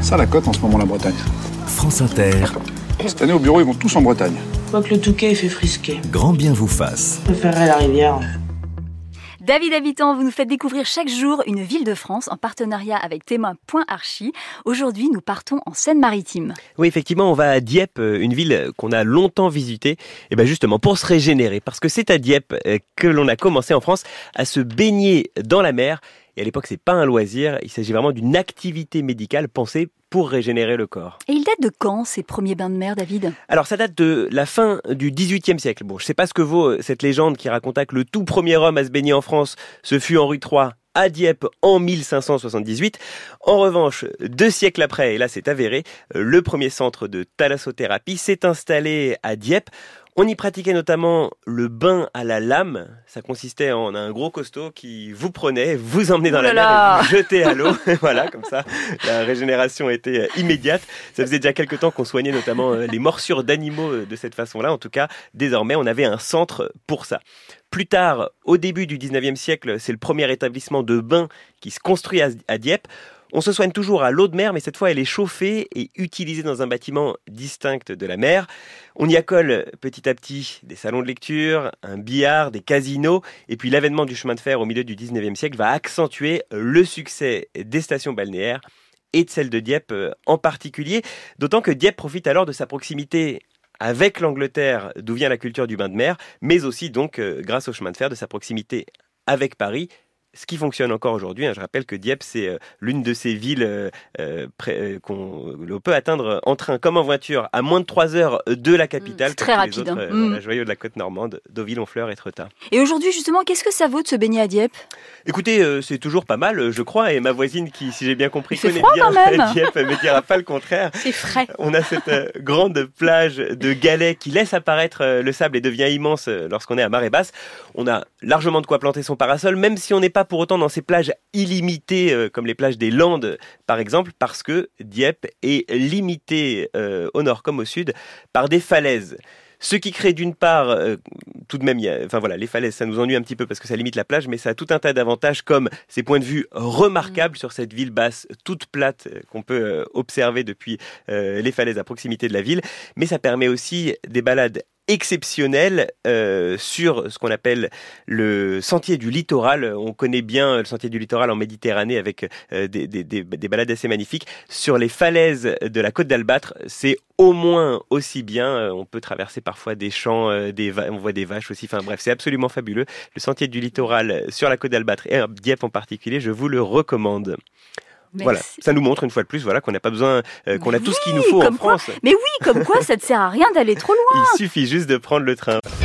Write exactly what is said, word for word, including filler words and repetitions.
Ça la cote en ce moment la Bretagne. France Inter. Cette année au bureau ils vont tous en Bretagne. Quoi que le Touquet il fait frisquer. Grand bien vous fasse. Je préférerais la rivière. David Habitant, vous nous faites découvrir chaque jour une ville de France en partenariat avec Témoin point archi. Aujourd'hui, nous partons en Seine-Maritime. Oui, effectivement, on va à Dieppe, une ville qu'on a longtemps visitée, et bien justement pour se régénérer, parce que c'est à Dieppe que l'on a commencé en France à se baigner dans la mer. Et à l'époque, c'est pas un loisir, il s'agit vraiment d'une activité médicale pensée pour régénérer le corps. Et il date de quand, ces premiers bains de mer, David ? Alors, ça date de la fin du dix-huitième siècle. Bon, je sais pas ce que vaut cette légende qui raconta que le tout premier homme à se baigner en France, ce fut Henri trois à Dieppe en mille cinq cent soixante-dix-huit. En revanche, deux siècles après, et là c'est avéré, le premier centre de thalassothérapie s'est installé à Dieppe. On y pratiquait notamment le bain à la lame. Ça consistait en un gros costaud qui vous prenait, vous emmenait dans oh la là mer là. et vous jetait à l'eau. Voilà, comme ça, la régénération était immédiate. Ça faisait déjà quelques temps qu'on soignait notamment les morsures d'animaux de cette façon-là. En tout cas, désormais, on avait un centre pour ça. Plus tard, au début du dix-neuvième siècle, c'est le premier établissement de bain qui se construit à Dieppe. On se soigne toujours à l'eau de mer, mais cette fois, elle est chauffée et utilisée dans un bâtiment distinct de la mer. On y accole petit à petit des salons de lecture, un billard, des casinos. Et puis l'avènement du chemin de fer au milieu du dix-neuvième siècle va accentuer le succès des stations balnéaires et de celle de Dieppe en particulier. D'autant que Dieppe profite alors de sa proximité avec l'Angleterre, d'où vient la culture du bain de mer, mais aussi donc grâce au chemin de fer de sa proximité avec Paris. Ce qui fonctionne encore aujourd'hui, hein, je rappelle que Dieppe, c'est euh, l'une de ces villes euh, euh, pré- euh, qu'on euh, peut atteindre en train comme en voiture à moins de trois heures de la capitale. C'est très rapide. Les autres, hein. euh, mmh. voilà, joyaux de la côte normande, Deauville, Honfleur et Tretat. Et aujourd'hui, justement, qu'est-ce que ça vaut de se baigner à Dieppe ? Écoutez, euh, c'est toujours pas mal, je crois, et ma voisine qui, si j'ai bien compris, Il fait connaît froid, bien quand même. Dieppe, me dira pas le contraire. C'est frais. On a cette euh, grande plage de galets qui laisse apparaître euh, le sable et devient immense euh, lorsqu'on est à marée basse. On a largement de quoi planter son parasol, même si on n'est pas pour autant dans ces plages illimitées euh, comme les plages des Landes, par exemple, parce que Dieppe est limitée euh, au nord comme au sud par des falaises. Ce qui crée d'une part, euh, tout de même, il y a, enfin voilà, les falaises, ça nous ennuie un petit peu parce que ça limite la plage, mais ça a tout un tas d'avantages comme ces points de vue remarquables mmh. sur cette ville basse toute plate euh, qu'on peut euh, observer depuis euh, les falaises à proximité de la ville. Mais ça permet aussi des balades exceptionnel euh, sur ce qu'on appelle le sentier du littoral. On connaît bien le sentier du littoral en Méditerranée avec euh, des, des, des, des balades assez magnifiques. Sur les falaises de la côte d'Albâtre, c'est au moins aussi bien. On peut traverser parfois des champs, euh, des va- on voit des vaches aussi. Enfin bref, c'est absolument fabuleux. Le sentier du littoral sur la côte d'Albâtre et à Dieppe en particulier, je vous le recommande. Merci. Voilà, ça nous montre une fois de plus voilà, qu'on n'a pas besoin, euh, qu'on a oui, tout ce qu'il nous faut en quoi, France. Mais oui, comme quoi ça ne sert à rien d'aller trop loin. Il suffit juste de prendre le train.